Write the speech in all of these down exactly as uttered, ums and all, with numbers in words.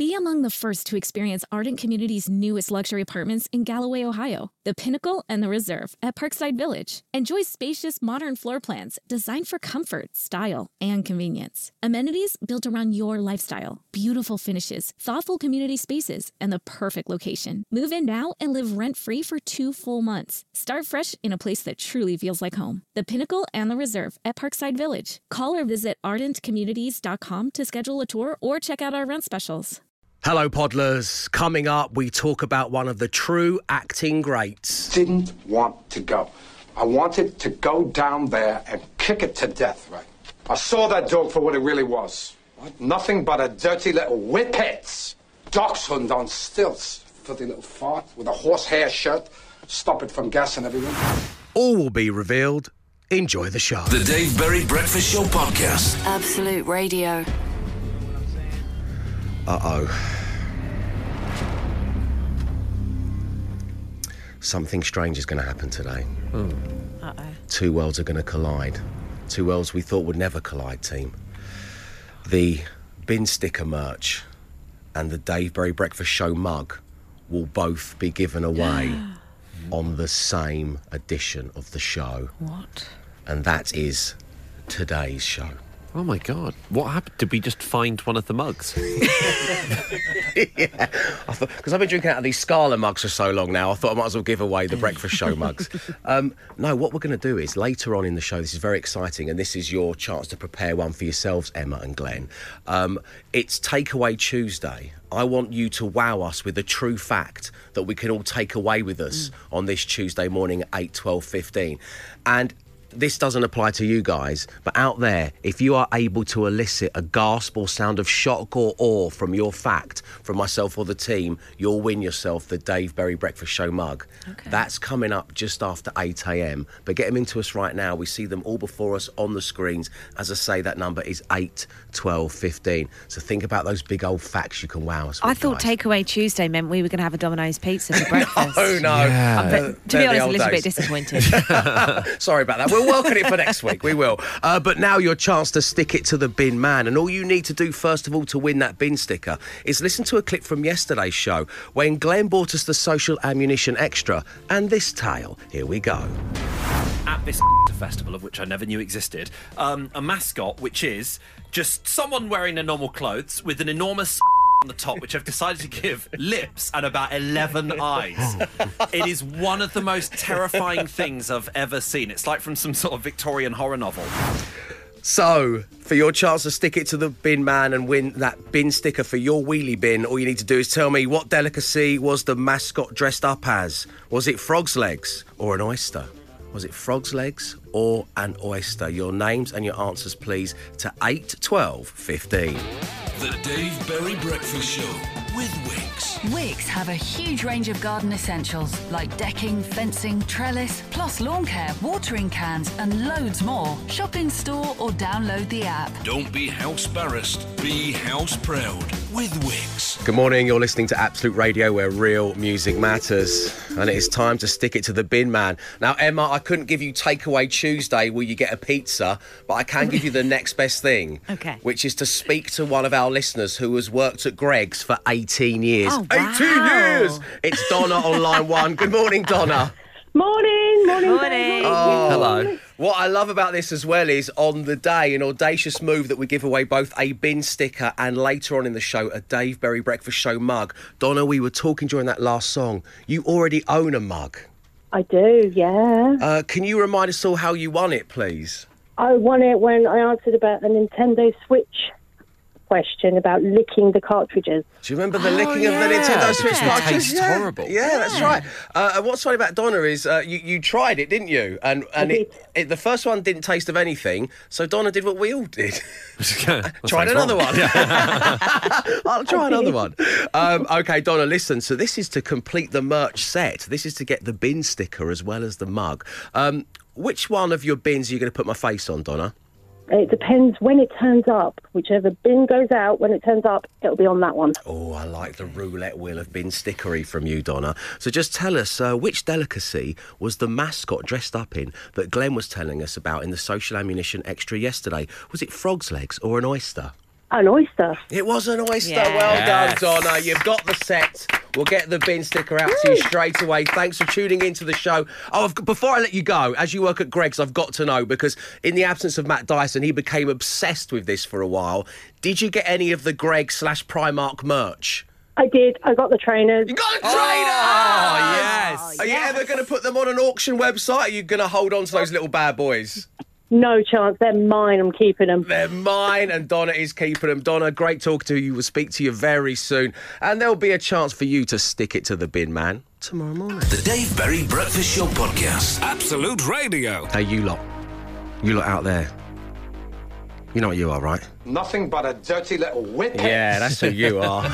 Be among the first to experience Ardent Community's newest luxury apartments in Galloway, Ohio, the Pinnacle and the Reserve at Parkside Village. Enjoy spacious, modern floor plans designed for comfort, style, and convenience. Amenities built around your lifestyle, beautiful finishes, thoughtful community spaces, and the perfect location. Move in now and live rent-free for two full months. Start fresh in a place that truly feels like home. The Pinnacle and the Reserve at Parkside Village. Call or visit ardent communities dot com to schedule a tour or check out our rent specials. Hello, Podlers. Coming up, we talk about one of the true acting greats. Didn't want to go. I wanted to go down there and kick it to death, right? I saw that dog for what it really was. What? Nothing but a dirty little whippets. Dachshund on stilts. Filthy little fart with a horsehair shirt. Stop it from gassing everyone. All will be revealed. Enjoy the show. The Dave Berry Breakfast Show Podcast. Absolute Radio. Uh-oh. Something strange is going to happen today. Mm. Uh-oh. Two worlds are going to collide. Two worlds we thought would never collide, team. The bin sticker merch and the Dave Berry Breakfast Show mug will both be given away on the same edition of the show. What? And that is today's show. Oh, my God. What happened? Did we just find one of the mugs? Yeah. Because I've been drinking out of these Scala mugs for so long now, I thought I might as well give away the Breakfast Show mugs. Um, no, what we're going to do is, later on in the show, this is very exciting, and this is your chance to prepare one for yourselves, Emma and Glenn. Um, it's Takeaway Tuesday. I want you to wow us with a true fact that we can all take away with us mm. on this Tuesday morning at eight, twelve, fifteen. And this doesn't apply to you guys, but out there, if you are able to elicit a gasp or sound of shock or awe from your fact, from myself or the team, you'll win yourself the Dave Berry Breakfast Show mug. Okay. That's coming up just after eight a.m. But get them into us right now. We see them all before us on the screens. As I say, that number is eight, twelve, fifteen. So think about those big old facts you can wow us with, I thought guys. Takeaway Tuesday meant we were going to have a Domino's pizza for breakfast. Oh, no. Yeah. Uh, but, to be honest, a little days. bit disappointed. Sorry about that. We'll welcome it for next week. We will. Uh, but now your chance to stick it to the bin man. And all you need to do, first of all, to win that bin sticker is listen to a clip from yesterday's show when Glenn bought us the Social Ammunition Extra and this tale. Here we go. At this festival, of which I never knew existed, um, a mascot which is just someone wearing their normal clothes with an enormous on the top, which I've decided to give lips and about eleven eyes. It is one of the most terrifying things I've ever seen. It's like from some sort of Victorian horror novel. So, for your chance to stick it to the bin man and win that bin sticker for your wheelie bin, all you need to do is tell me, what delicacy was the mascot dressed up as? Was it frog's legs or an oyster? Was it frog's legs or an oyster? Your names and your answers, please, to eight, twelve, fifteen. The Dave Berry Breakfast Show with Wix. Wix have a huge range of garden essentials like decking, fencing, trellis, plus lawn care, watering cans and loads more. Shop in store or download the app. Don't be house embarrassed, be house proud with Wix. Good morning, you're listening to Absolute Radio, where real music matters, and it is time to stick it to the bin man. Now, Emma, I couldn't give you Takeaway Tuesday where you get a pizza, but I can give you the next best thing, okay, which is to speak to one of our listeners who has worked at Greggs for eighteen years. Oh, wow. eighteen years! It's Donna on line one. Good morning, Donna. Morning, morning, morning. Oh, hello. What I love about this as well is, on the day, an audacious move that we give away both a bin sticker and later on in the show a Dave Berry Breakfast Show mug. Donna, we were talking during that last song. You already own a mug. I do, yeah. Uh, can you remind us all how you won it, please? I won it when I answered about the Nintendo Switch question about licking the cartridges. Do you remember the Oh, licking yeah. of the Nintendo Switch It cartridge? tastes yeah. horrible. Yeah, yeah, that's right. Uh, and what's funny about Donna is uh, you, you tried it, didn't you? And and I it, it, the first one didn't taste of anything, so Donna did what we all did. Tried Tried another one. I'll try another one. Um, okay, Donna, listen. So this is to complete the merch set. This is to get the bin sticker as well as the mug. Um, which one of your bins are you going to put my face on, Donna? It depends when it turns up. Whichever bin goes out, when it turns up, it'll be on that one. Oh, I like the roulette wheel of bin stickery from you, Donna. So just tell us, uh, which delicacy was the mascot dressed up in that Glenn was telling us about in the Social Ammunition Extra yesterday? Was it frog's legs or an oyster? An oyster. It was an oyster. Yes. Well done, Donna. You've got the set. We'll get the bin sticker out to you straight away. Thanks for tuning into the show. Oh, I've, before I let you go, as you work at Greggs, I've got to know, because in the absence of Matt Dyson, he became obsessed with this for a while. Did you get any of the Greggs slash Primark merch? I did. I got the trainers. You got a trainer! Oh, yes. Are you ever going to put them on an auction website? Or are you going to hold on to those little bad boys? No chance. They're mine. I'm keeping them. They're mine, and Donna is keeping them. Donna, great talking to you. We'll speak to you very soon. And there'll be a chance for you to stick it to the bin man tomorrow morning. The Dave Berry Breakfast Show Podcast. Absolute Radio. Hey, you lot. You lot out there. You know what you are, right? Nothing but a dirty little whippet. Yeah, that's who you are.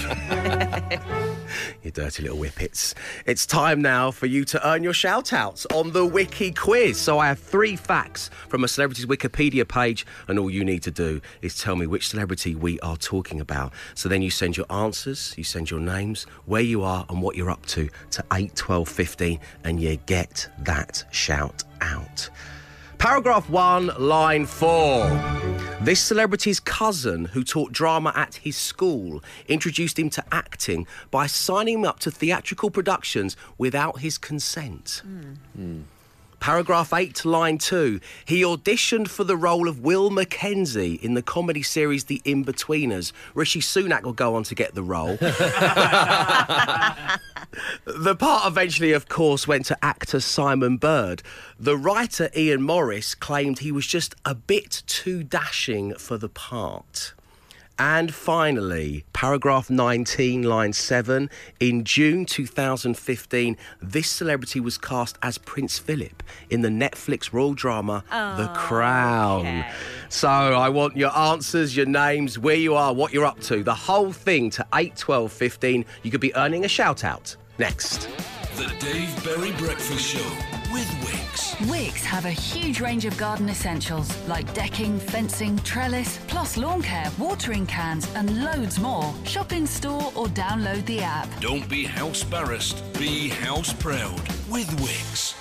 You dirty little whippets. It's time now for you to earn your shout-outs on the Wiki Quiz. So I have three facts from a celebrity's Wikipedia page, and all you need to do is tell me which celebrity we are talking about. So then you send your answers, you send your names, where you are and what you're up to to eight twelve fifteen, and you get that shout-out. Paragraph one, line four. This celebrity's cousin, who taught drama at his school, introduced him to acting by signing him up to theatrical productions without his consent. Mm. Mm. Paragraph eight, line two. He auditioned for the role of Will Mackenzie in the comedy series The In-Betweeners. Rishi Sunak will go on to get the role. The part eventually, of course, went to actor Simon Bird. The writer Ian Morris claimed he was just a bit too dashing for the part. And finally, paragraph nineteen, line seven. In June two thousand fifteen, this celebrity was cast as Prince Philip in the Netflix royal drama oh, The Crown. Okay. So I want your answers, your names, where you are, what you're up to. The whole thing to eight twelve fifteen. You could be earning a shout-out. Next. The Dave Berry Breakfast Show with Wickes. Wickes have a huge range of garden essentials like decking, fencing, trellis, plus lawn care, watering cans and loads more. Shop in store or download the app. Don't be house embarrassed, be house proud with Wickes.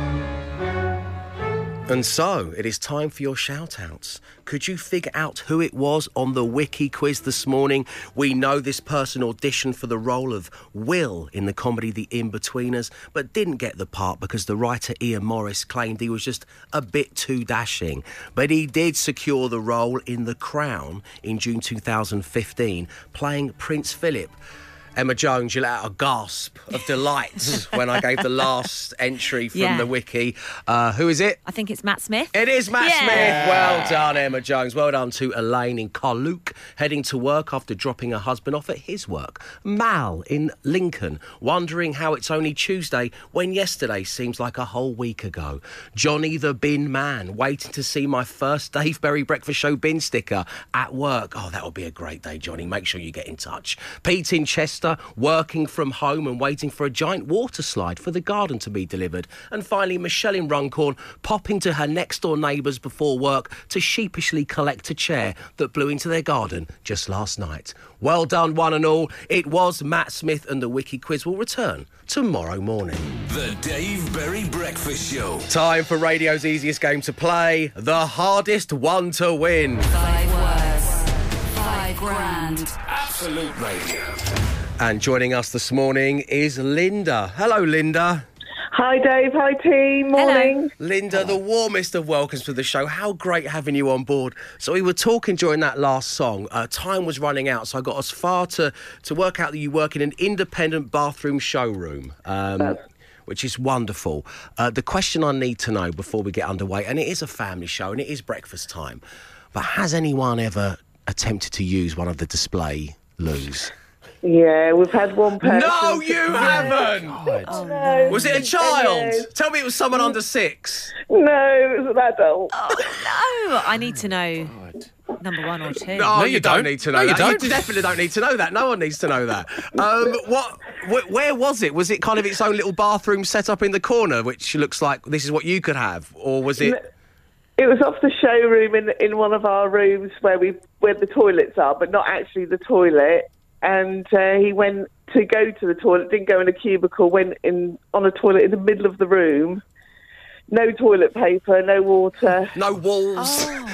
And so, it is time for your shout-outs. Could you figure out who it was on the Wiki Quiz this morning? We know this person auditioned for the role of Will in the comedy The In-Betweeners, but didn't get the part because the writer Ian Morris claimed he was just a bit too dashing. But he did secure the role in The Crown in June two thousand fifteen, playing Prince Philip. Emma Jones, you let out a gasp of delight when I gave the last entry from yeah. the wiki. Uh, who is it? I think it's Matt Smith. It is Matt yeah. Smith. Well done, Emma Jones. Well done to Elaine in Carluke, heading to work after dropping her husband off at his work. Mal in Lincoln, wondering how it's only Tuesday when yesterday seems like a whole week ago. Johnny the Bin Man, waiting to see my first Dave Berry Breakfast Show bin sticker at work. Oh, that will be a great day, Johnny. Make sure you get in touch. Pete in Chester, working from home and waiting for a giant water slide for the garden to be delivered. And finally, Michelle in Runcorn, popping to her next-door neighbours before work to sheepishly collect a chair that blew into their garden just last night. Well done, one and all. It was Matt Smith, and the Wiki Quiz will return tomorrow morning. The Dave Berry Breakfast Show. Time for radio's easiest game to play, the hardest one to win. Five words, five grand. Absolute Radio. And joining us this morning is Linda. Hello, Linda. Hi, Dave. Hi, team. Morning. Hello. Linda, the warmest of welcomes to the show. How great having you on board. So we were talking during that last song. Uh, time was running out, so I got as far to, to work out that you work in an independent bathroom showroom, um, which is wonderful. Uh, the question I need to know before we get underway, and it is a family show and it is breakfast time, but has anyone ever attempted to use one of the display loos? Yeah, we've had one person. No, you haven't! Oh, no. Was it a child? Tell me it was someone under six. No, it was an adult. Oh, no. I need to know number one or two. No, No, you, you don't don't. need to know No, you that. don't. You definitely don't need to know that. No one needs to know that. Um, what? Wh- where was it? Was it kind of its own little bathroom set up in the corner, which looks like this is what you could have? Or was it... It was off the showroom in in one of our rooms where we where the toilets are, but not actually the toilet. And uh, he went to go to the toilet, didn't go in a cubicle, went in on a toilet in the middle of the room. No toilet paper, no water. No walls. Oh.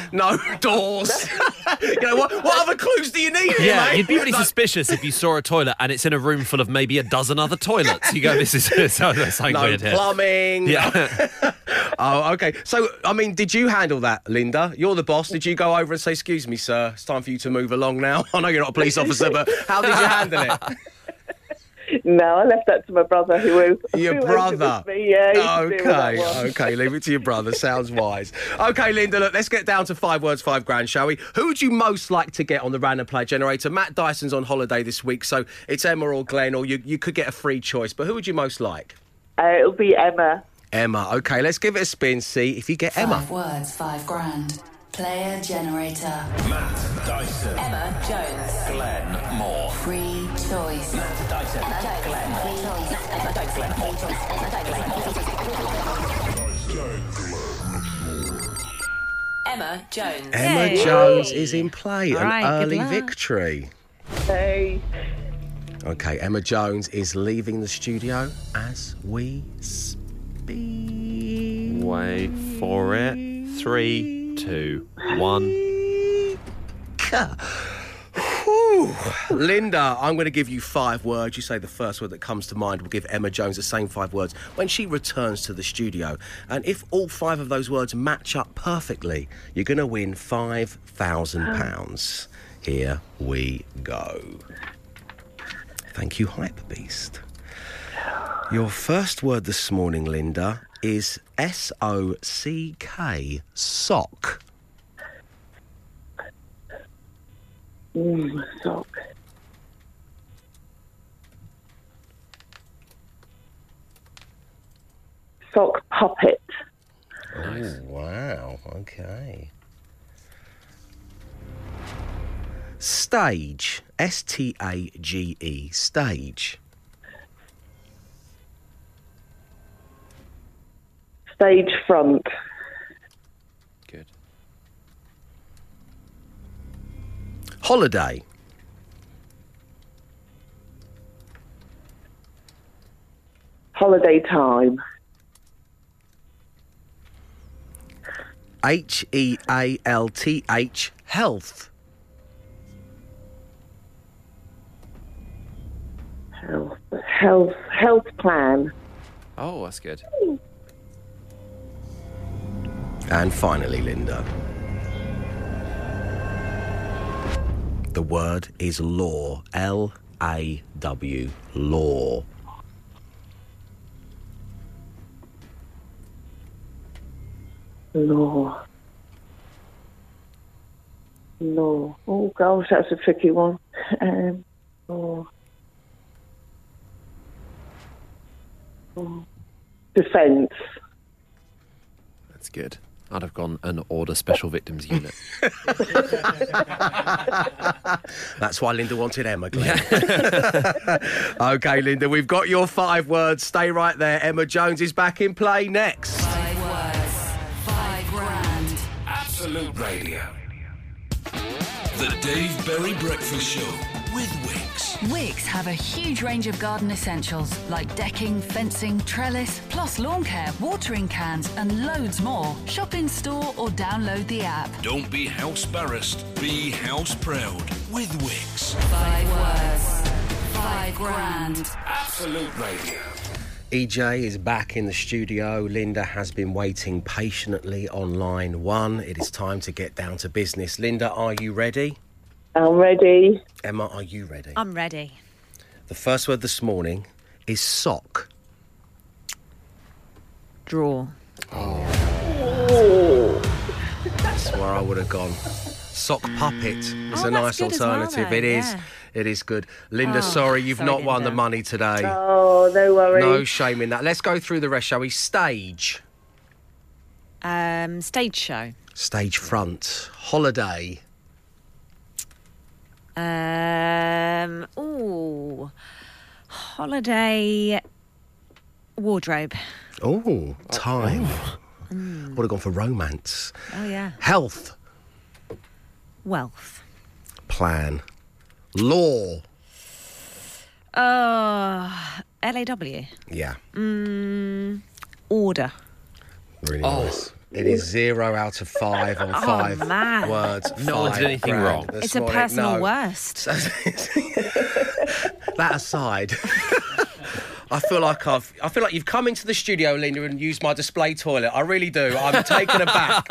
No doors. You know, what, what other clues do you need here, Yeah, mate? you'd be really Like- suspicious if you saw a toilet and it's in a room full of maybe a dozen other toilets. You go, this is this sounds something No weird here. plumbing. Yeah. Oh, okay. So, I mean, did you handle that, Linda? You're the boss. Did you go over and say, excuse me, sir, it's time for you to move along now? I know you're not a police officer, but how did you handle it? No, I left that to my brother, who was Your who owns it brother? with me. Yeah, he can deal with that Okay, one. okay, leave it to your brother. Sounds wise. Okay, Linda, look, let's get down to five words, five grand, shall we? Who would you most like to get on the random play generator? Matt Dyson's on holiday this week, so it's Emma or Glenn, or you, you could get a free choice, but who would you most like? Uh, it'll be Emma. Emma. Okay, let's give it a spin, see if you get Emma. Five words, five grand. Player generator. Matt Dyson. Emma Jones. Glenn Moore. Free choice. Matt Dyson. Emma Jones. Glenn Moore. Free choice. Emma Jones. Glenn Moore. Free choice. Emma Jones. Glenn Moore. Emma Jones. Emma Yay. Jones is in play. All An right, good early luck. victory. Hey. Okay, Emma Jones is leaving the studio as we speak. Wait for it. Three, two, one. Whew. Linda, I'm going to give you five words. You say the first word that comes to mind. We'll give Emma Jones the same five words when she returns to the studio. And if all five of those words match up perfectly, you're going to win five thousand pounds. Here we go. Thank you, Hype Beast. Your first word this morning, Linda, is S O C K, sock. Mm, sock. Sock puppet. Oh, wow. Okay. Stage. S T A G E. Stage. Stage front. Good. Holiday. Holiday time. H E A L T H. Health. Health. Health. Health plan. Oh, that's good. And finally, Linda. The word is law. L A W. Law. Law. Law. Oh gosh, that's a tricky one. Um, law. Law. Defence. That's good. I'd have gone and order special victims unit. That's why Linda wanted Emma, Glenn. Okay, Linda, we've got your five words. Stay right there. Emma Jones is back in play next. Five words, five grand. Absolute Radio. The Dave Berry Breakfast Show with Wix. Wix have a huge range of garden essentials like decking, fencing, trellis, plus lawn care, watering cans, and loads more. Shop in store or download the app. Don't be house barrassed, be house proud with Wix. Five words, five grand. Absolute Radio. E J is back in the studio. Linda has been waiting patiently on line one. It is time to get down to business. Linda, are you ready? I'm ready. Emma, are you ready? I'm ready. The first word this morning is sock. Draw. That's where I would have gone. Sock puppet is Oh, a that's nice good as well, alternative. though, it is. yeah. It is good. Linda, Oh, sorry, you've sorry, not won the Linda. money today. Oh, no worries. No shame in that. Let's go through the rest, shall we? Stage. Um, stage show. Stage front. Holiday. Um, ooh. Holiday wardrobe. Oh, time. Would have gone for romance. Oh, yeah. Health. Wealth. Plan. Law. Oh, L A W. Yeah, Mm, order. really Oh. nice. It is zero out of five on Oh, five man. words. No one did five anything grand wrong. this It's a morning. personal No. worst. That aside, I feel like I've. I feel like you've come into the studio, Linda, and used my display toilet. I really do. I'm taken aback.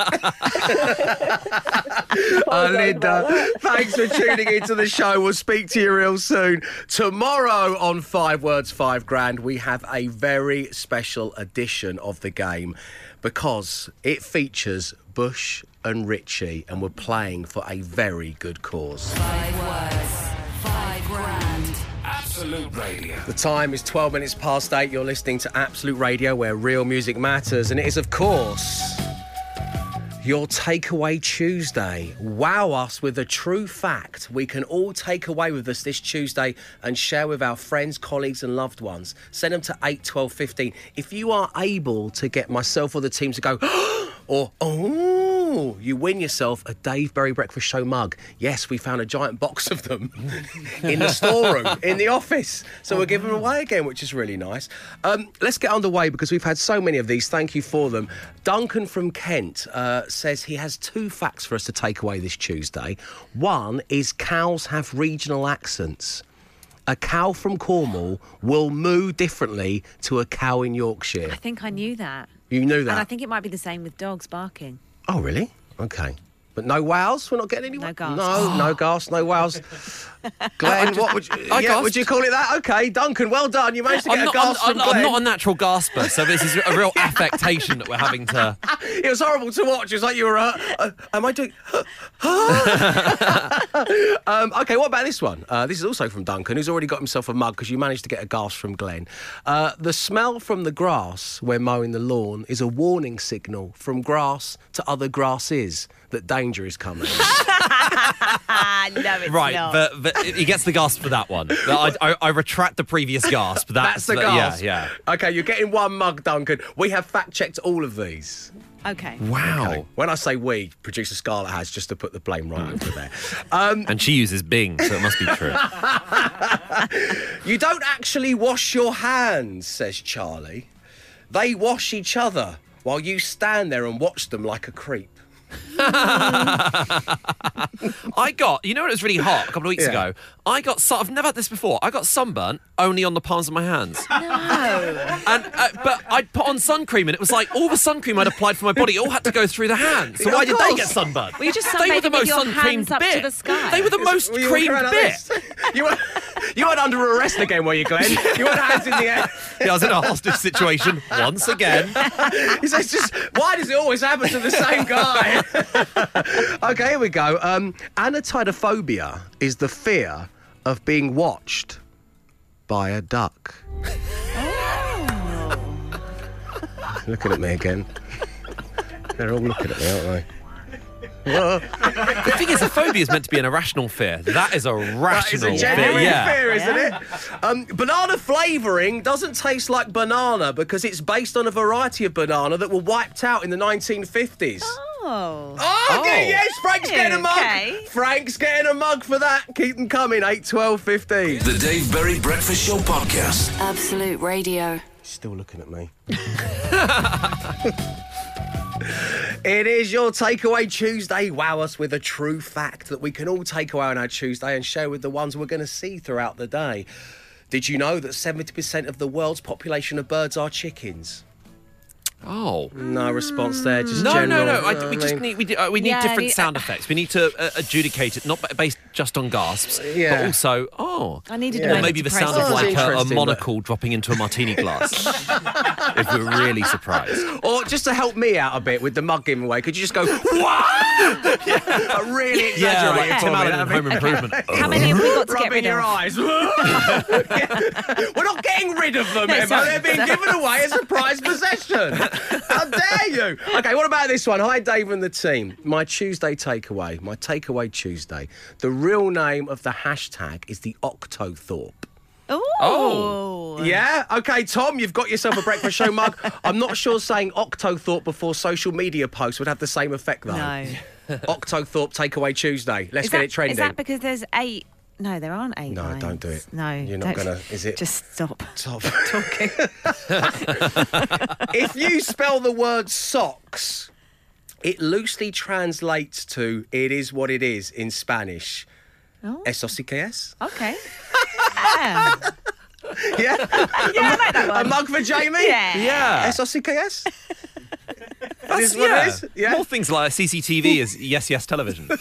uh, Linda, thanks for tuning into the show. We'll speak to you real soon. Tomorrow on Five Words, Five Grand, we have a very special edition of the game because it features Bush and Richie, and we're playing for a very good cause. Five words, five grand. Absolute Radio. The time is twelve minutes past eight. You're listening to Absolute Radio, where real music matters. And it is, of course, your Takeaway Tuesday. Wow us with a true fact we can all take away with us this Tuesday and share with our friends, colleagues and loved ones. Send them to eight twelve fifteen. If you are able to get myself or the team to go, or, oh, you win yourself a Dave Berry Breakfast Show mug. Yes, we found a giant box of them in the storeroom, in the office. So we're giving them away again, which is really nice. Um, let's get underway because we've had so many of these. Thank you for them. Duncan from Kent uh, says he has two facts for us to take away this Tuesday. One is cows have regional accents. A cow from Cornwall will moo differently to a cow in Yorkshire. I think I knew that. You knew that? And I think it might be the same with dogs barking. Oh, really? Okay. But no wows? We're not getting any... No gas. No, no gas, no wows. Glenn, what would you... I yeah, gasped. would you call it that? Okay, Duncan, well done. You managed to get I'm a not, gasp I'm, from I'm, Glenn. I'm not a natural gasper, so this is a real affectation that we're having to... It was horrible to watch. It was like you were... Uh, uh, am I doing... um, OK, what about this one? Uh, this is also from Duncan, who's already got himself a mug because you managed to get a gasp from Glenn. Uh, the smell from the grass when mowing the lawn is a warning signal from grass to other grasses that danger is coming. no, it's Right, not. but, but he gets the gasp for that one. I, I, I retract the previous gasp. That's That's, the gasp. Yeah, yeah. OK, you're getting one mug, Duncan. We have fact-checked all of these. Okay. Wow. Okay. When I say we, producer Scarlett has, just to put the blame right over there. Um, And she uses Bing, so it must be true. you don't actually wash your hands, says Charlie. They wash each other while you stand there and watch them like a creep. I got, you know when it was really hot a couple of weeks Yeah. ago? I got, su- I've never had this before. I got sunburnt only on the palms of my hands. No. And uh, But I'd put on sun cream and it was like all the sun cream I'd applied for my body, it all had to go through the hands. So Yeah, why of did they course. get sunburnt? Well, you just They were the sunbathing with most your sun creamed hands up to bit. the sky. They were the most Were you creamed walking around bit. like this? You were, you weren't under arrest again, were you, Glenn? You weren't hands in the air. Yeah, I was in a hostage situation once again. He says, just, why does it always happen to the same guy? OK, here we go. Um, anatidophobia is the fear of being watched by a duck. Looking at me again. They're all looking at me, aren't they? Whoa. The thing is, a phobia is meant to be an irrational fear. That is a That is rational a genuine fear. Yeah. fear, isn't Yeah. it? Um, banana flavouring doesn't taste like banana because it's based on a variety of banana that were wiped out in the nineteen fifties. Oh. Oh, okay, Oh. yes, Frank's getting a mug. Okay. Frank's getting a mug for that. Keep them coming, eight twelve fifteen. The Dave Berry Breakfast Show Podcast. Absolute Radio. Still looking at me. It is your Takeaway Tuesday. Wow us with a true fact that we can all take away on our Tuesday and share with the ones we're going to see throughout the day. Did you know that seventy percent of the world's population of birds are chickens? Oh. No response there, just No, general. no, no. I, uh, we I just mean- need we, do, uh, we need Yeah, different need- sound effects. We need to uh, adjudicate it, not ba- based just on gasps, Yeah. but also oh, I needed Yeah. to or make maybe it the to sound process. of Oh, like it's a, a interesting, monocle dropping into a martini glass. If we're really surprised. Or just to help me out a bit with the mug giveaway, could you just go, what? I really exaggerate Yeah, like it for Tim me. Allen That'd and be- Home Improvement. How many have we got to get Rubbing rid your of? eyes. Yeah. We're not getting rid of them, No, Emma. sorry. They're being given away as a prized possession. How dare you? OK, what about this one? Hi, Dave and the team. My Tuesday takeaway, my takeaway Tuesday. The real name of the hashtag is the Octothorpe. Ooh. Oh. Yeah? OK, Tom, you've got yourself a breakfast show mug. I'm not sure saying Octothorpe before social media posts would have the same effect, though. No. Octothorpe Takeaway Tuesday. Let's Is get that- it trending. Is that because there's eight? No, there aren't eight No, lines. don't do it. No. You're not don't- gonna- is it- Just stop Top. talking. If you spell the word socks It loosely translates to "it is what it is" in Spanish. Oh. Eso sí que es. Okay. Yeah. Yeah? Yeah, I like that one. A mug for Jamie? Yeah. Yeah. Eso sí que es. That's, is what yeah. it is? Yeah. More things like C C T V is yes, yes television. You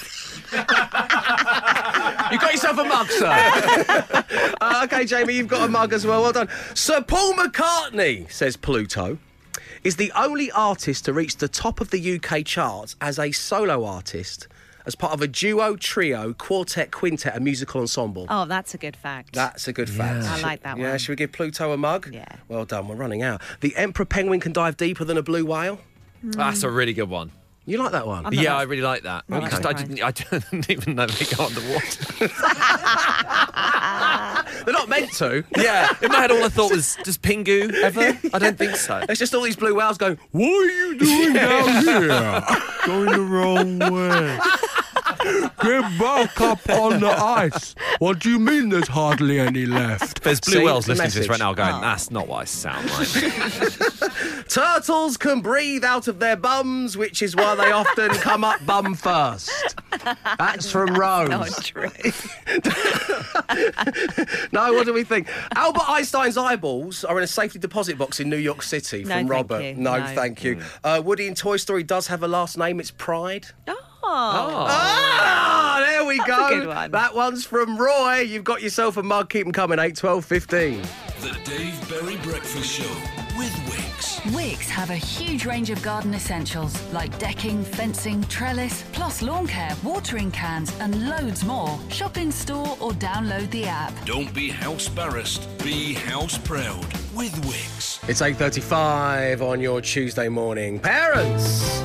got yourself a mug, sir. uh, OK, Jamie, you've got a mug as well. Well done. Sir Paul McCartney, says Pluto, is the only artist to reach the top of the U K charts as a solo artist as part of a duo, trio, quartet, quintet and musical ensemble. Oh, that's a good fact. That's a good fact. I like that Yeah, one. should we give Pluto a mug? Yeah. Well done, we're running out. The emperor penguin can dive deeper than a blue whale. That's a really good one. You like that one? I'm not Yeah, that- I really like that. not I, that just, I, surprised. didn't, I didn't even know they go underwater. They're not meant to. Yeah, in my head all I thought was, does Pingu ever? I don't think so. It's just all these blue whales going, what are you doing down here? Going the wrong way. Get back up on the ice. What do you mean there's hardly any left? There's blue See, whales the listening to this message. right now going, that's not what I sound like. Turtles can breathe out of their bums, which is why they often come up bum first. That's from Rose. Not true. No, what do we think? Albert Einstein's eyeballs are in a safety deposit box in New York City No, from thank Robert. you. No, No. thank you. Uh, Woody in Toy Story does have a last name. It's Pride. Oh. Ah, there we go. That's a good one. That one's from Roy. You've got yourself a mug. Keep them coming. eight, twelve, fifteen. The Dave Berry Breakfast Show with Wix. Wix have a huge range of garden essentials like decking, fencing, trellis, plus lawn care, watering cans, and loads more. Shop in store or download the app. Don't be house barrassed, be house proud with Wix. It's eight thirty-five on your Tuesday morning. Parents,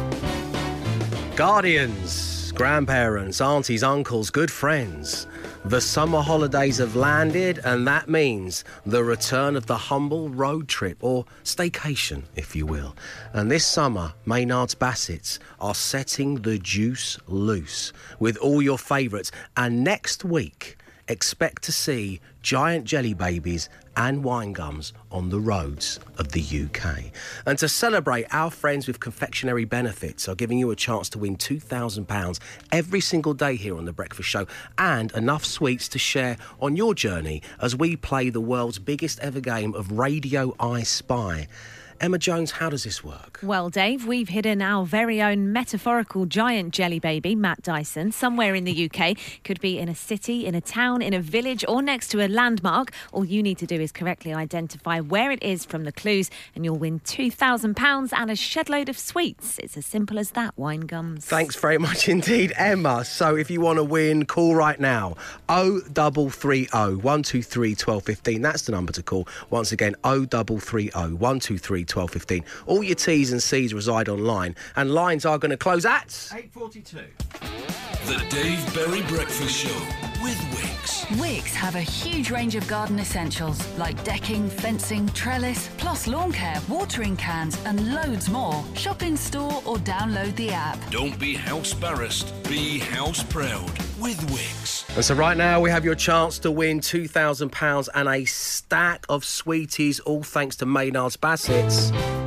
guardians, grandparents, aunties, uncles, good friends. The summer holidays have landed, and that means the return of the humble road trip, or staycation, if you will. And this summer, Maynard's Bassets are setting the juice loose with all your favourites. And next week, expect to see giant jelly babies and wine gums on the roads of the U K. And to celebrate, our friends with confectionery benefits are giving you a chance to win two thousand pounds every single day here on The Breakfast Show, and enough sweets to share on your journey as we play the world's biggest ever game of Radio I Spy. Emma Jones, how does this work? Well, Dave, we've hidden our very own metaphorical giant jelly baby, Matt Dyson, somewhere in the U K. Could be in a city, in a town, in a village, or next to a landmark. All you need to do is correctly identify where it is from the clues, and you'll win two thousand pounds and a shed load of sweets. It's as simple as that, wine gums. Thanks very much indeed, Emma. So if you want to win, call right now. oh three three oh, one two three, one two one five. That's the number to call. Once again, oh three three oh, one two three, one two one five. All your T's and C's reside online, and lines are going to close at eight forty-two. The Dave Berry Breakfast Show with Wix. Wix have a huge range of garden essentials like decking, fencing, trellis, plus lawn care, watering cans, and loads more. Shop in store or download the app. Don't be house barrassed, be house proud with Wix. And so right now we have your chance to win two thousand pounds and a stack of sweeties, all thanks to Maynard's Bassets,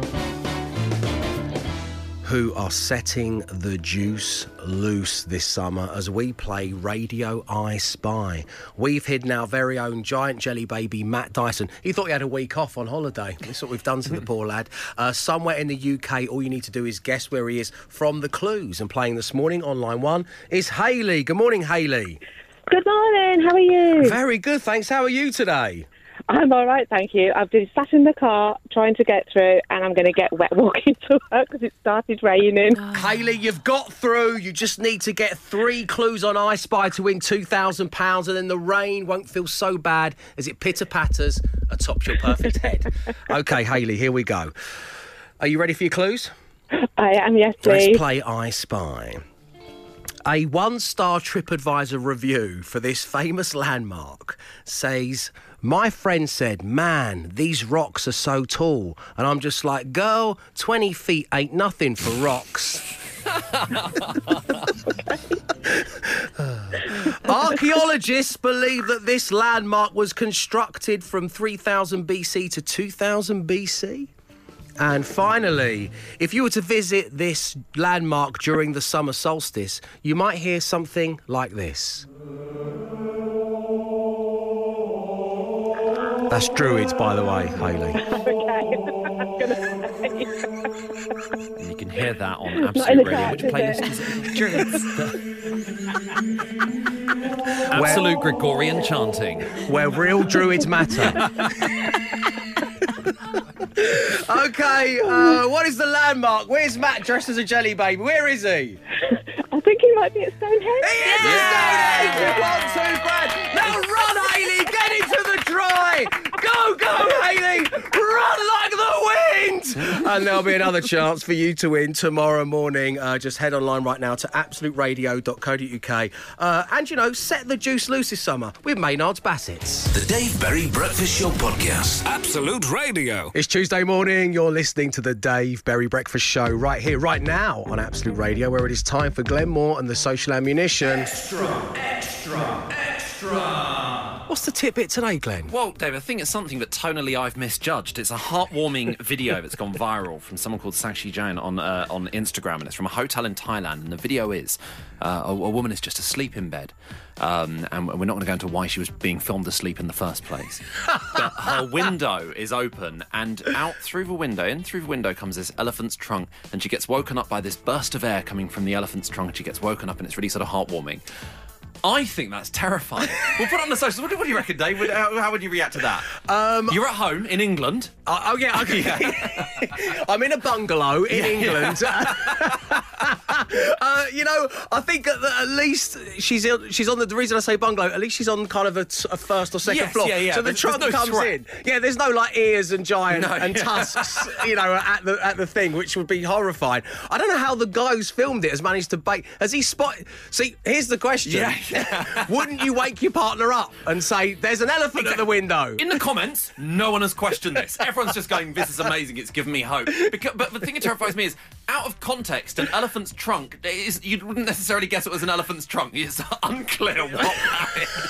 who are setting the juice loose this summer as we play Radio I Spy. We've hidden our very own giant jelly baby, Matt Dyson. He thought he had a week off on holiday. That's what we've done to the poor lad. Uh, somewhere in the U K, all you need to do is guess where he is from the clues. And playing this morning on line one is Hayley. Good morning, Hayley. Good morning, how are you? Very good, thanks. How are you today? I'm all right, thank you. I've been sat in the car trying to get through, and I'm going to get wet walking to work because it started raining. Hayley, you've got through. You just need to get three clues on I Spy to win two thousand pounds, and then the rain won't feel so bad as it pitter-patters atop your perfect head. OK, Hayley, here we go. Are you ready for your clues? I am, yes, please. Let's play I Spy. A one-star TripAdvisor review for this famous landmark says, my friend said, man, these rocks are so tall. And I'm just like, girl, twenty feet ain't nothing for rocks. Archaeologists believe that this landmark was constructed from three thousand B C to two thousand B C. And finally, if you were to visit this landmark during the summer solstice, you might hear something like this. That's Druids, by the way, Hayley. And you can hear that on Absolute Radio. Which playlist is it? Druids. Absolute Gregorian chanting. Where real Druids matter. OK, uh, what is the landmark? Where's Matt dressed as a jelly baby? Where is he? I think he might be at Stonehenge. He is yeah. at Stonehenge! One, two, grand. Now run, Hayley! Get into the dry! Go, go, Hayley! Run like the wind! And there'll be another chance for you to win tomorrow morning. Uh, just head online right now to absolute radio dot co dot uk. Uh, and, you know, set the juice loose this summer with Maynard's Bassets. The Dave Berry Breakfast Show Podcast. Absolute Radio. It's Tuesday morning. You're listening to the Dave Berry Breakfast Show right here, right now on Absolute Radio, where it is time for Glenn Moore and the Social Ammunition. Extra, extra, extra. What's the tidbit today, Glenn? Well, Dave, I think it's something that tonally I've misjudged. It's a heartwarming video that's gone viral from someone called Sakshi Jain on uh, on Instagram, and it's from a hotel in Thailand. And the video is uh, a, a woman is just asleep in bed, um, and we're not going to go into why she was being filmed asleep in the first place. But her window is open, and out through the window, in through the window comes this elephant's trunk, and she gets woken up by this burst of air coming from the elephant's trunk, and she gets woken up, and it's really sort of heartwarming. I think that's terrifying. We'll put it on the socials. What do, what do you reckon, Dave? How, how would you react to that? Um, You're at home in England. Uh, oh, yeah. Okay. Yeah. I'm in a bungalow in yeah, England. Yeah. uh, you know, I think at, the, at least she's she's on the, the reason I say bungalow, at least she's on kind of a, a first or second yes, floor. Yeah, yeah. So the there's, trunk there's no comes threat. in. Yeah, there's no like ears and giant no, and yeah. tusks, you know, at the at the thing, which would be horrifying. I don't know how the guy who's filmed it has managed to bait. Has he spotted? See, here's the question. Yeah. yeah. Wouldn't you wake your partner up and say, there's an elephant exactly. at the window? In the comments, no one has questioned this. Everyone's just going, this is amazing, it's given me hope. Because, but the thing that terrifies me is, out of context, an elephant's trunk, is, you wouldn't necessarily guess it was an elephant's trunk. It's unclear what that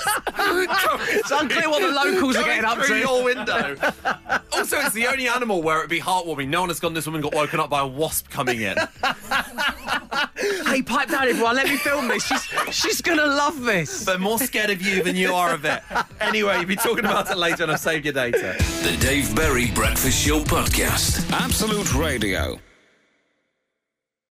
is. It's unclear what the locals are getting up through to. your window. Also, it's the only animal where it'd be heartwarming. No one has gone, this woman got woken up by a wasp coming in. Hey, pipe down, everyone. Let me film this. She's she's going to love this. They're more scared of you than you are of it. Anyway, you'll be talking about it later, and I've saved your data. The Dave Berry Breakfast Show Podcast. Absolute Radio.